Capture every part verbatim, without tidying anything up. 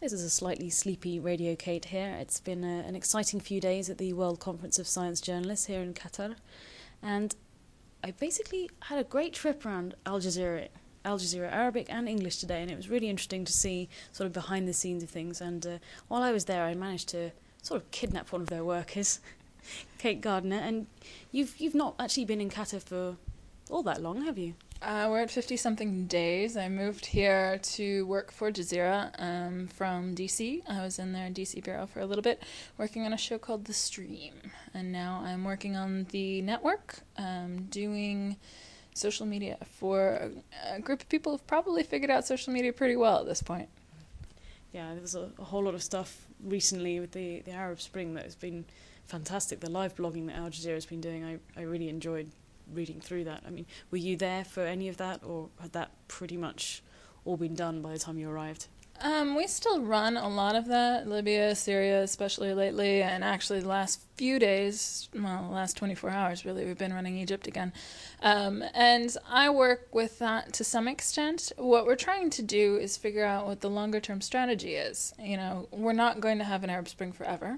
This is a slightly sleepy Radio Kate here. It's been a, an exciting few days at the World Conference of Science Journalists here in Qatar, and I basically had a great trip around Al Jazeera, Al Jazeera Arabic and English today, and it was really interesting to see sort of behind the scenes of things. And uh, while I was there, I managed to sort of kidnap one of their workers, Kate Gardner. And you've you've not actually been in Qatar for all that long, have you? Uh, we're at fifty-something days. I moved here to work for Jazeera um, from D C. I was in their D C bureau for a little bit, working on a show called The Stream. And now I'm working on the network, um, doing social media for a, a group of people who've probably figured out social media pretty well at this point. Yeah, there was a, a whole lot of stuff recently with the, the Arab Spring that has been fantastic. The live blogging that Al Jazeera has been doing, I, I really enjoyed reading through that. I mean, were you there for any of that, or had that pretty much all been done by the time you arrived? Um, we still run a lot of that, Libya, Syria, especially lately, and actually the last few days, well, the last twenty-four hours, really, we've been running Egypt again. Um, and I work with that to some extent. What we're trying to do is figure out what the longer-term strategy is. You know, we're not going to have an Arab Spring forever.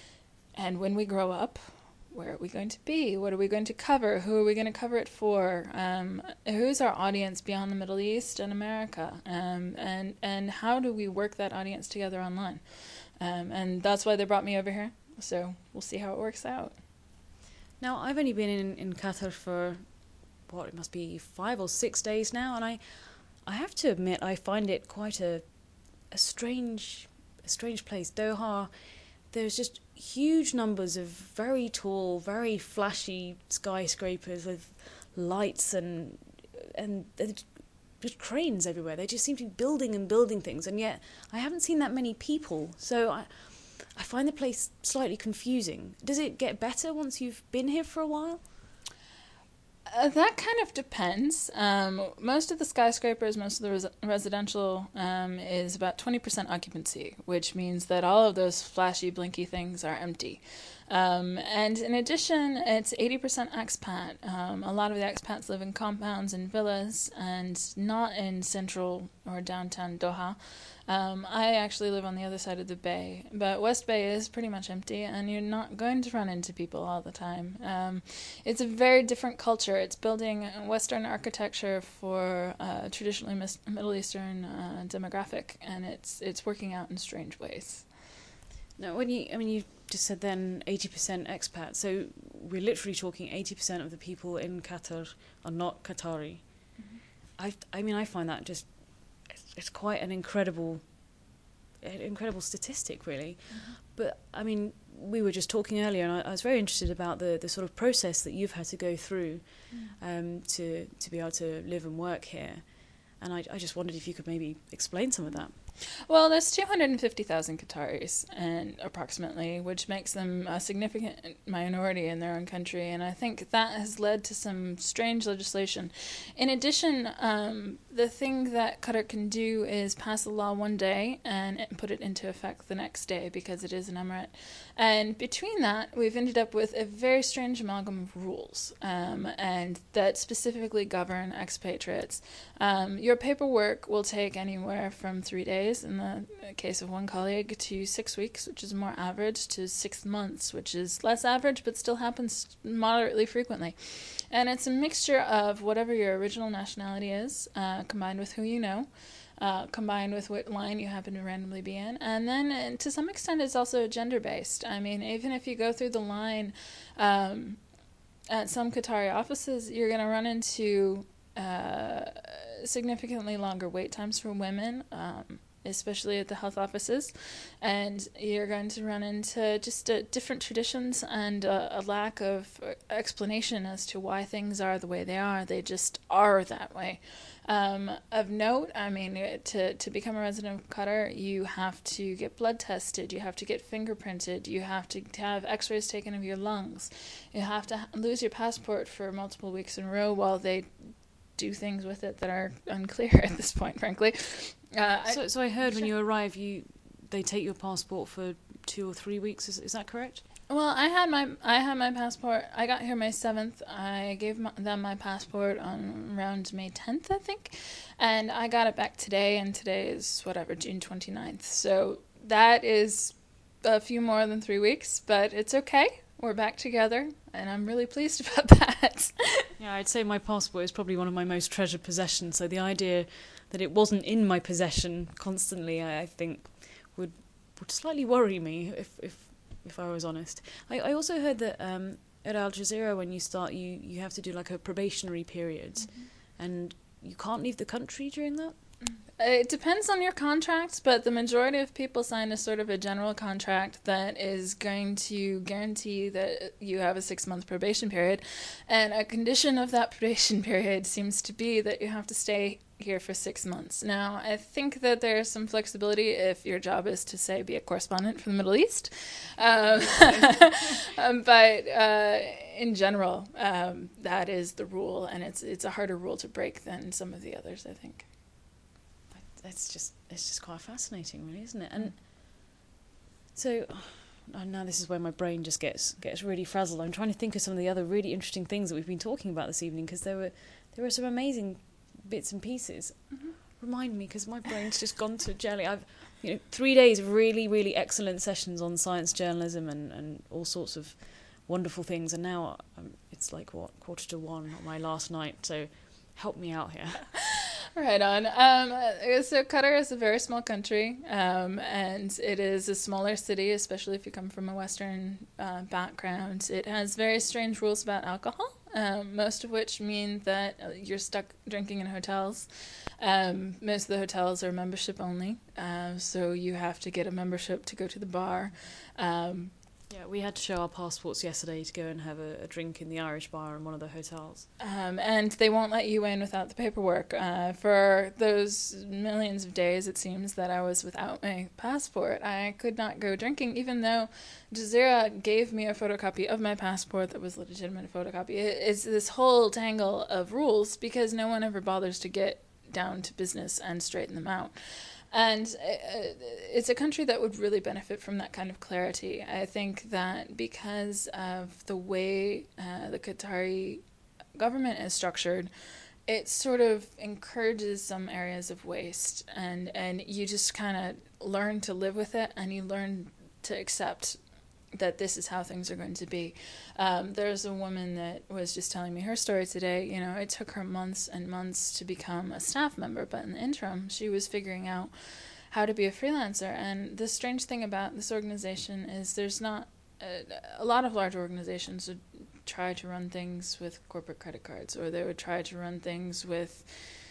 And when we grow up, where are we going to be? What are we going to cover? Who are we going to cover it for? Um, who's our audience beyond the Middle East and America? Um, and, and how do we work that audience together online? Um, and that's why they brought me over here. So we'll see how it works out. Now, I've only been in, in Qatar for, what, it must be five or six days now, and I I have to admit I find it quite a a strange a strange place. Doha, there's just huge numbers of very tall, very flashy skyscrapers with lights and and just cranes everywhere. They just seem to be building and building things, and yet I haven't seen that many people. So I I find the place slightly confusing. Does it get better once you've been here for a while? Uh, that kind of depends. Um, most of the skyscrapers, most of the res- residential um, is about twenty percent occupancy, which means that all of those flashy, blinky things are empty. Um, and in addition, it's eighty percent expat. Um, a lot of the expats live in compounds and villas and not in central or downtown Doha. Um, I actually live on the other side of the bay, but West Bay is pretty much empty, and you're not going to run into people all the time. Um, it's a very different culture. It's building Western architecture for uh, traditionally mis- Middle Eastern uh, demographic, and it's it's working out in strange ways. Now, when you, I mean, you just said then eighty percent expat, so we're literally talking eighty percent of the people in Qatar are not Qatari. Mm-hmm. I, I mean, I find that just, it's, it's quite an incredible, an incredible statistic, really. Mm-hmm. But, I mean, we were just talking earlier, and I, I was very interested about the, the sort of process that you've had to go through mm. um, to, to be able to live and work here. And I, I just wondered if you could maybe explain some of that. Well, there's two hundred fifty thousand Qataris, and approximately, which makes them a significant minority in their own country, and I think that has led to some strange legislation. In addition, um, the thing that Qatar can do is pass a law one day and put it into effect the next day, because it is an emirate. And between that, we've ended up with a very strange amalgam of rules, um, and that specifically govern expatriates. Um, your paperwork will take anywhere from three days, in the case of one colleague, to six weeks, which is more average, to six months, which is less average, but still happens moderately frequently. And it's a mixture of whatever your original nationality is, uh, combined with who you know, uh, combined with what line you happen to randomly be in. And then, and to some extent, it's also gender-based. I mean, even if you go through the line um, at some Qatari offices, you're going to run into uh, significantly longer wait times for women, um, especially at the health offices, and you're going to run into just uh, different traditions and uh, a lack of explanation as to why things are the way they are. They just are that way. Um, of note, I mean, to, to become a resident of Qatar, you have to get blood tested, you have to get fingerprinted, you have to, to have x-rays taken of your lungs, you have to ha- lose your passport for multiple weeks in a row while they do things with it that are unclear at this point, frankly. Uh, so, so I heard when you arrive, you they take your passport for two or three weeks. Is is that correct? Well, I had my I had my passport. I got here May seventh. I gave my, them my passport on around May tenth, I think. And I got it back today, and today is whatever, June twenty-ninth. So that is a few more than three weeks, but it's okay. We're back together, and I'm really pleased about that. Yeah, I'd say my passport is probably one of my most treasured possessions, so the idea that it wasn't in my possession constantly, I, I think, would would slightly worry me if if, if I was honest. I, I also heard that um, at Al Jazeera, when you start, you, you have to do like a probationary period, mm-hmm. and you can't leave the country during that? It depends on your contract, but the majority of people sign a sort of a general contract that is going to guarantee that you have a six-month probation period. And a condition of that probation period seems to be that you have to stay here for six months. Now, I think that there's some flexibility if your job is to, say, be a correspondent from the Middle East. Um, um, but uh, in general, um, that is the rule, and it's it's a harder rule to break than some of the others, I think. It's just it's just quite fascinating, really, isn't it? And so oh, now this is where my brain just gets gets really frazzled. I'm trying to think of some of the other really interesting things that we've been talking about this evening, because there were there were some amazing bits and pieces. Mm-hmm. Remind me, because my brain's just gone to jelly. I've you know three days of really really excellent sessions on science journalism and, and all sorts of wonderful things, and now um, it's like what quarter to one on my last night. So help me out here. Right on. Um, so Qatar is a very small country, um, and it is a smaller city, especially if you come from a Western uh, background. It has very strange rules about alcohol, um, most of which mean that you're stuck drinking in hotels. Um, most of the hotels are membership only, uh, so you have to get a membership to go to the bar. Um, Yeah, we had to show our passports yesterday to go and have a, a drink in the Irish bar in one of the hotels. Um, and they won't let you in without the paperwork. Uh, for those millions of days, it seems, that I was without my passport, I could not go drinking, even though Jazeera gave me a photocopy of my passport that was a legitimate photocopy. It, it's this whole tangle of rules because no one ever bothers to get down to business and straighten them out. And it's a country that would really benefit from that kind of clarity. I think that because of the way uh, the Qatari government is structured, it sort of encourages some areas of waste, and, and you just kind of learn to live with it, and you learn to accept that this is how things are going to be. Um, there's a woman that was just telling me her story today. You know, it took her months and months to become a staff member, but in the interim, she was figuring out how to be a freelancer. And the strange thing about this organization is there's not a, a lot of large organizations would try to run things with corporate credit cards, or they would try to run things with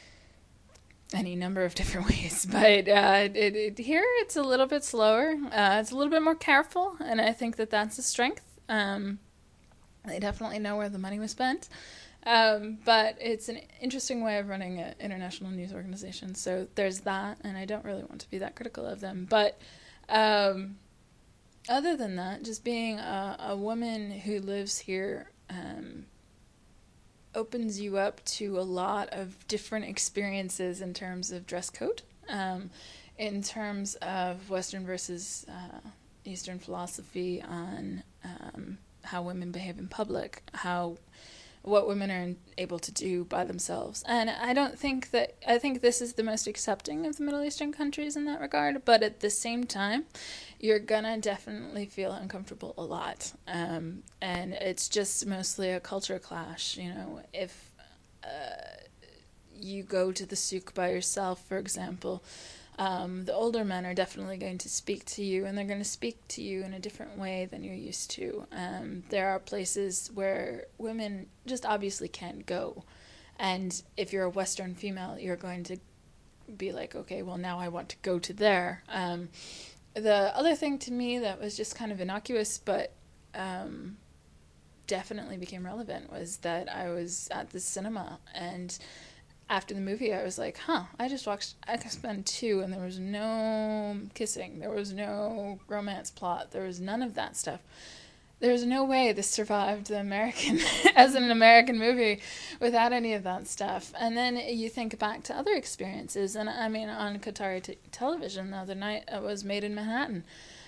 any number of different ways, but uh, it, it, here it's a little bit slower. Uh, it's a little bit more careful, and I think that that's a strength. Um, they definitely know where the money was spent, um, but it's an interesting way of running an international news organization. So there's that, and I don't really want to be that critical of them. But um, other than that, just being a, a woman who lives here um, opens you up to a lot of different experiences in terms of dress code, um, in terms of Western versus uh, Eastern philosophy on um, how women behave in public, how what women are able to do by themselves. And I don't think that, I think this is the most accepting of the Middle Eastern countries in that regard, but at the same time, you're gonna definitely feel uncomfortable a lot. Um, and it's just mostly a culture clash. You know, if uh, you go to the souk by yourself, for example, Um, the older men are definitely going to speak to you, and they're going to speak to you in a different way than you're used to. Um, there are places where women just obviously can't go. And if you're a Western female, you're going to be like, okay, well, now I want to go to there. Um, the other thing to me that was just kind of innocuous, but um, definitely became relevant, was that I was at the cinema, and after the movie, I was like, huh, I just watched X-Men two, and there was no kissing. There was no romance plot. There was none of that stuff. There was no way this survived the American, as an American movie, without any of that stuff. And then you think back to other experiences. And I mean, on Qatari t- television the other night, it was Made in Manhattan.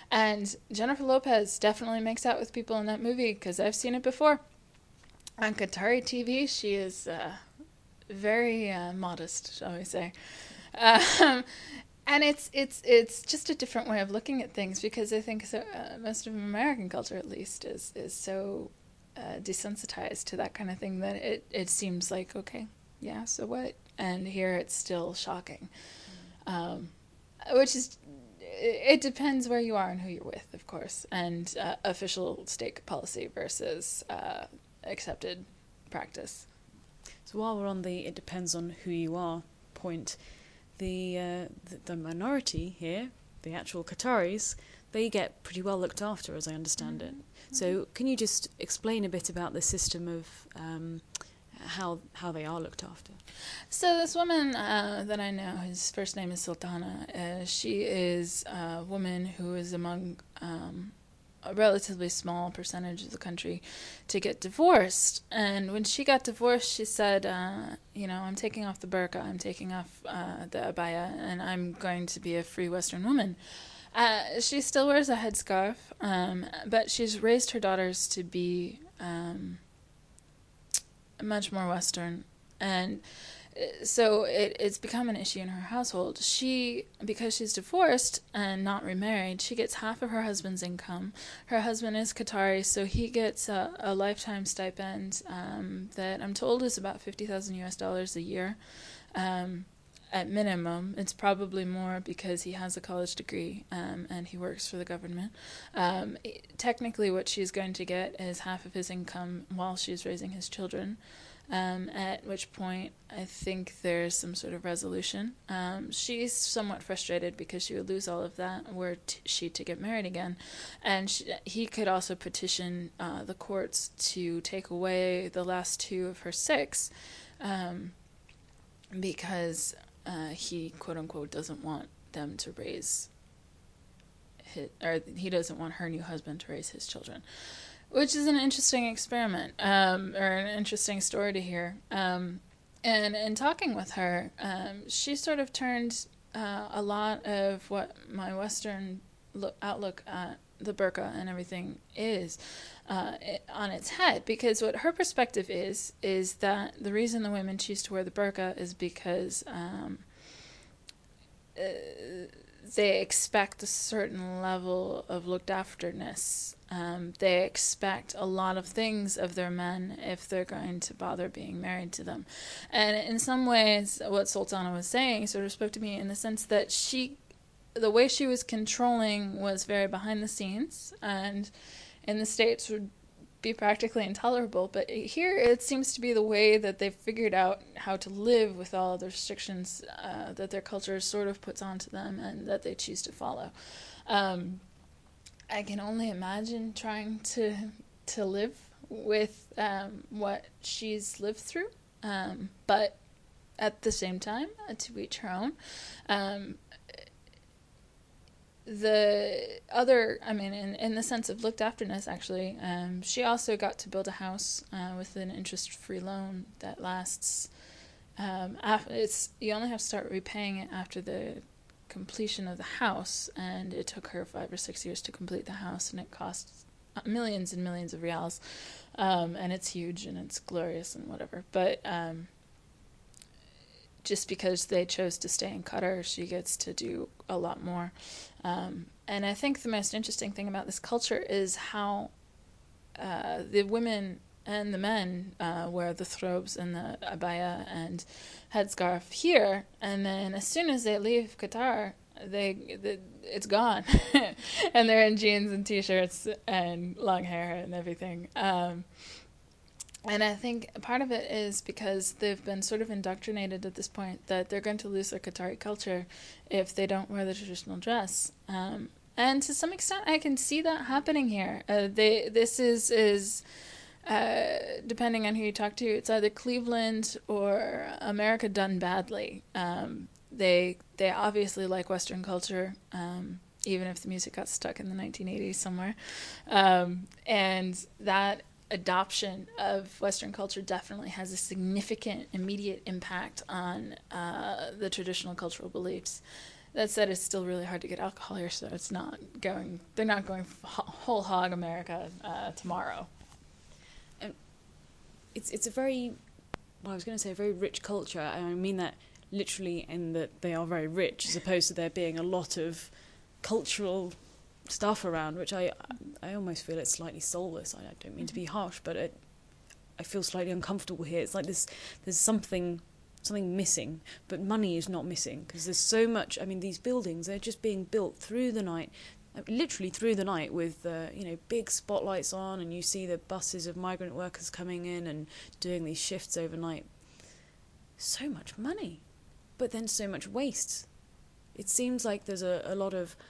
And Jennifer Lopez definitely makes out with people in that movie, because I've seen it before. On Qatari T V, she is uh, very uh, modest, shall we say. Um, and it's it's it's just a different way of looking at things, because I think so, uh, most of American culture, at least, is is so uh, desensitized to that kind of thing that it, it seems like, okay, yeah, so what? And here it's still shocking. Um, which is, it depends where you are and who you're with, of course, and uh, official state policy versus uh, accepted practice. So while we're on the "it depends on who you are" point, the uh, the, the minority here, the actual Qataris, they get pretty well looked after, as I understand mm-hmm. it. So can you just explain a bit about the system of um, how how they are looked after? So this woman uh, that I know, whose first name is Sultana, uh, she is a woman who is among um, a relatively small percentage of the country to get divorced. And when she got divorced, she said, uh, you know, I'm taking off the burqa, I'm taking off uh, the abaya, and I'm going to be a free Western woman. Uh, she still wears a headscarf, um, but she's raised her daughters to be um, much more Western. And so it, it's become an issue in her household. She, because she's divorced and not remarried, she gets half of her husband's income. Her husband is Qatari, so he gets a, a lifetime stipend um, that I'm told is about fifty thousand U S dollars a year. Um, at minimum. It's probably more because he has a college degree um, and he works for the government. Um, technically, what she's going to get is half of his income while she's raising his children. Um, at which point I think there's some sort of resolution. Um, she's somewhat frustrated because she would lose all of that were t- she to get married again. And she, he could also petition uh, the courts to take away the last two of her six um, because uh, he, quote-unquote, doesn't want them to raise his, or he doesn't want her new husband to raise his children. Which is an interesting experiment, um, or an interesting story to hear. Um, and in talking with her, um, she sort of turned uh, a lot of what my Western look, outlook at the burqa and everything is uh, it, on its head. Because what her perspective is, is that the reason the women choose to wear the burqa is because um, uh, they expect a certain level of looked afterness. Um, they expect a lot of things of their men if they're going to bother being married to them. And in some ways, what Sultana was saying sort of spoke to me in the sense that she, the way she was controlling was very behind the scenes, and in the States would be practically intolerable. But here it seems to be the way that they've figured out how to live with all the restrictions uh, that their culture sort of puts onto them and that they choose to follow. Um, I can only imagine trying to to live with um, what she's lived through, um, but at the same time, uh, to each her own. Um, the other, I mean, in, in the sense of looked afterness, actually, um, she also got to build a house uh, with an interest-free loan that lasts. Um, after, it's you only have to start repaying it after the completion of the house, and it took her five or six years to complete the house, and it cost millions and millions of reals, um, and it's huge and it's glorious and whatever. But um, just because they chose to stay in Qatar, she gets to do a lot more. Um, and I think the most interesting thing about this culture is how uh, the women and the men uh, wear the throbes and the abaya and headscarf here, and then as soon as they leave Qatar, they, they it's gone, and they're in jeans and t-shirts and long hair and everything. Um, and I think part of it is because they've been sort of indoctrinated at this point that they're going to lose their Qatari culture if they don't wear the traditional dress. Um, and to some extent, I can see that happening here. Uh, they this is is. Uh, depending on who you talk to, it's either Cleveland or America done badly. Um, they they obviously like Western culture, um, even if the music got stuck in the nineteen eighties somewhere. Um, and that adoption of Western culture definitely has a significant immediate impact on uh, the traditional cultural beliefs That said, it's still really hard to get alcohol here, so it's not going. They're not going whole hog America uh, tomorrow. And it's it's a very, well, I was going to say a very rich culture. I mean that literally in that they are very rich, as opposed to there being a lot of cultural stuff around, which I I almost feel it's slightly soulless. I don't mean to be harsh, but it, I feel slightly uncomfortable here. It's like this, there's something something missing, but money is not missing, because there's so much. I mean, these buildings, they're just being built through the night, literally through the night, with uh, you know, big spotlights on, and you see the buses of migrant workers coming in and doing these shifts overnight. So much money, but then so much waste. It seems like there's a, a lot of,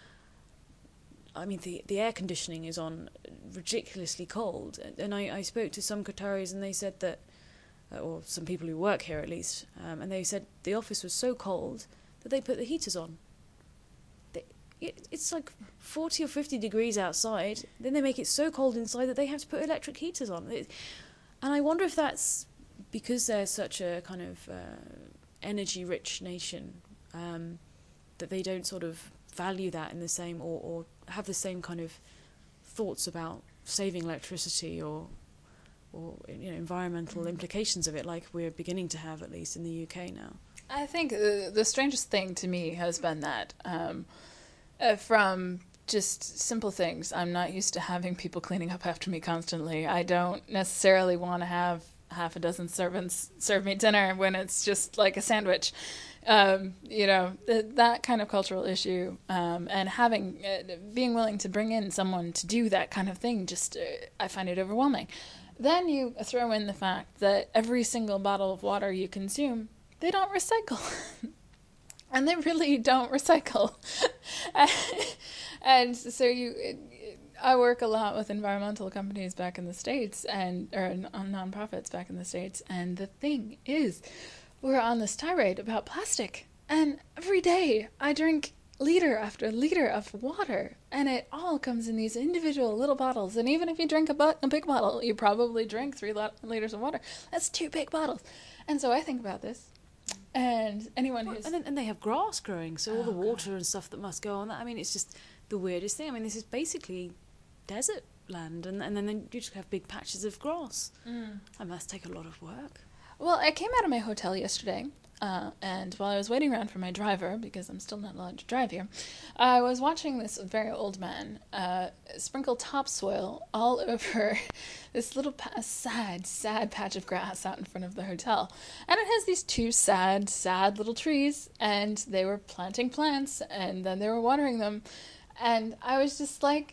I mean, the the air conditioning is on ridiculously cold, and I, I spoke to some Qataris, and they said that, or some people who work here at least, um, and they said the office was so cold that they put the heaters on. They, it, it's like forty or fifty degrees outside, then they make it so cold inside that they have to put electric heaters on. It, and I wonder if that's because they're such a kind of uh, energy-rich nation, um, that they don't sort of value that in the same, or, or have the same kind of thoughts about saving electricity, or or you know, environmental implications of it, like we're beginning to have, at least in the U K now. I think the, the strangest thing to me has been that um, uh, from just simple things. I'm not used to having people cleaning up after me constantly. I don't necessarily want to have half a dozen servants serve me dinner when it's just like a sandwich. Um, you know, th- that kind of cultural issue, um, and having, uh, being willing to bring in someone to do that kind of thing, just, uh, I find it overwhelming. Then you throw in the fact that every single bottle of water you consume, they don't recycle. And they really don't recycle. And so you, I work a lot with environmental companies back in the States, and or non-profits back in the States, and the thing is, we're on this tirade about plastic, and every day I drink liter after liter of water, and it all comes in these individual little bottles. And even if you drink a, bu- a big bottle, you probably drink three lo- liters of water. That's two big bottles. And so I think about this, and anyone well, who's and then, and they have grass growing, so all oh, the water God. and stuff that must go on that. I mean, it's just the weirdest thing. I mean, this is basically desert land, and and then you just have big patches of grass. Mm. That must take a lot of work. Well, I came out of my hotel yesterday, uh, and while I was waiting around for my driver, because I'm still not allowed to drive here, I was watching this very old man uh, sprinkle topsoil all over this little pa- sad, sad patch of grass out in front of the hotel. And it has these two sad, sad little trees, and they were planting plants, and then they were watering them. And I was just like,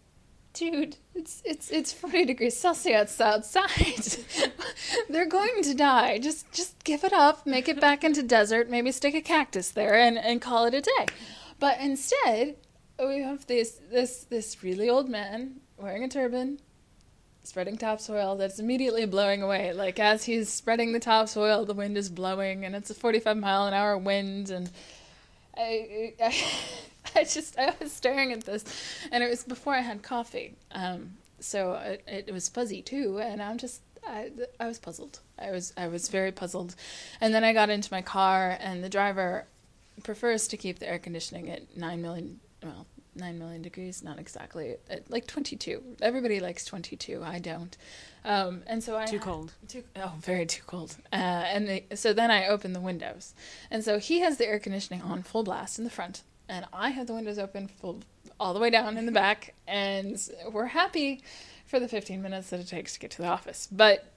dude, it's it's it's forty degrees Celsius outside. They're going to die. Just just give it up, make it back into desert, maybe stick a cactus there, and, and call it a day. But instead, we have this this this really old man wearing a turban, spreading topsoil that's immediately blowing away. Like, as he's spreading the topsoil, the wind is blowing, and it's a forty-five mile an hour wind, and I, I, I just, I was staring at this, and it was before I had coffee, um, so it, it was fuzzy too, and I'm just, I, I was puzzled. I was, I was very puzzled, and then I got into my car, and the driver prefers to keep the air conditioning at nine million, well, nine million degrees, not exactly, at like twenty-two. Everybody likes twenty-two, I don't. Um, and so I Too cold. Too, oh, very too cold. Uh, and the, so then I open the windows. And so he has the air conditioning on full blast in the front, and I have the windows open full all the way down in the back, and we're happy for the fifteen minutes that it takes to get to the office. But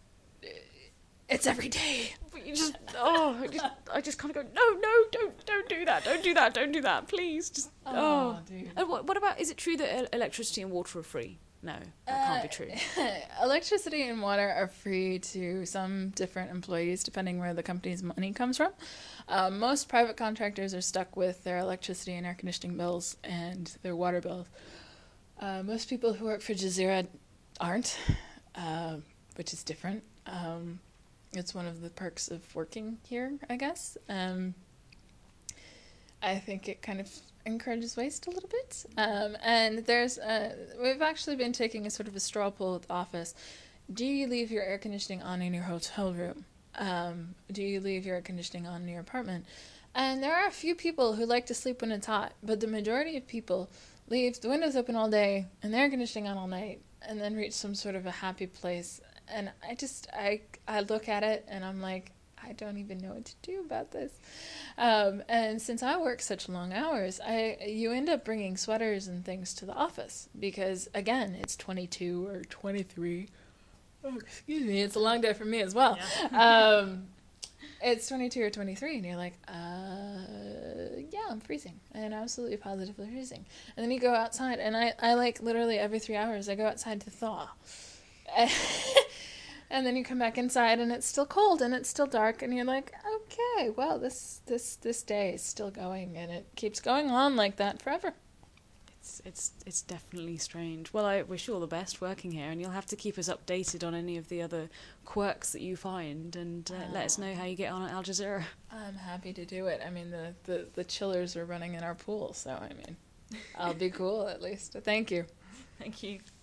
it's every day. But you just, oh, I just, I just kind of go, no, no, don't, don't do that, don't do that, don't do that, please, just, oh. Oh, dude. And what, what about, is it true that el- electricity and water are free? No, that can't be true. Electricity and water are free to some different employees, depending where the company's money comes from. Uh, most private contractors are stuck with their electricity and air conditioning bills and their water bills. Uh, most people who work for Jazeera aren't, uh, which is different. Um, it's one of the perks of working here, I guess. Um, I think it kind of encourages waste a little bit. Um, and there's, uh, we've actually been taking a sort of a straw poll at the office. Do you leave your air conditioning on in your hotel room? Um, do you leave your air conditioning on in your apartment? And there are a few people who like to sleep when it's hot, but the majority of people leave the windows open all day and the air conditioning on all night and then reach some sort of a happy place. And I just, I, I look at it and I'm like, I don't even know what to do about this. Um, and since I work such long hours, I you end up bringing sweaters and things to the office because, again, it's twenty-two or twenty-three. Oh, excuse me, it's a long day for me as well. Yeah. um, it's twenty-two or twenty-three, and you're like, uh, yeah, I'm freezing. I am absolutely positively freezing. And then you go outside, and I, I like, literally every three hours, I go outside to thaw. And then you come back inside and it's still cold and it's still dark and you're like, okay, well, this this this day is still going and it keeps going on like that forever. It's it's it's definitely strange. Well, I wish you all the best working here, and you'll have to keep us updated on any of the other quirks that you find, and uh, oh. let us know how you get on at Al Jazeera. I'm happy to do it. I mean, the, the, the chillers are running in our pool, so I mean, I'll be cool at least. Thank you. Thank you.